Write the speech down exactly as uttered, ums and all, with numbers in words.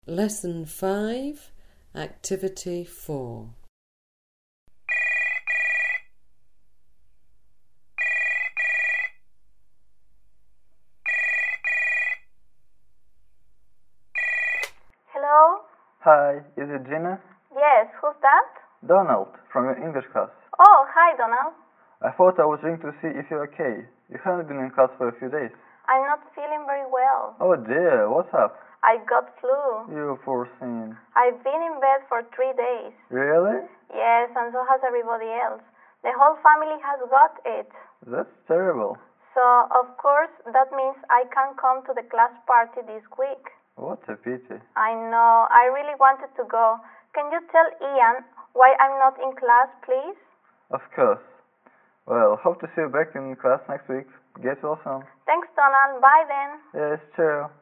Lesson five, Activity four. Hello? Hi, is it Gina? Yes, who's that? Donald, from your English class. Oh, hi, Donald. I thought I was ringing to see if you're okay. You haven't been in class for a few days. I'm not feeling very well. Oh dear, what's up? I got flu. You poor thing. I've been in bed for three days. Really? Yes, and so has everybody else. The whole family has got it. That's terrible. So, of course, that means I can't come to the class party this week. What a pity. I know. I really wanted to go. Can you tell Ian why I'm not in class, please? Of course. Well, hope to see you back in class next week. Get well soon. Thanks, Donald. Bye then. Yes, cheerio.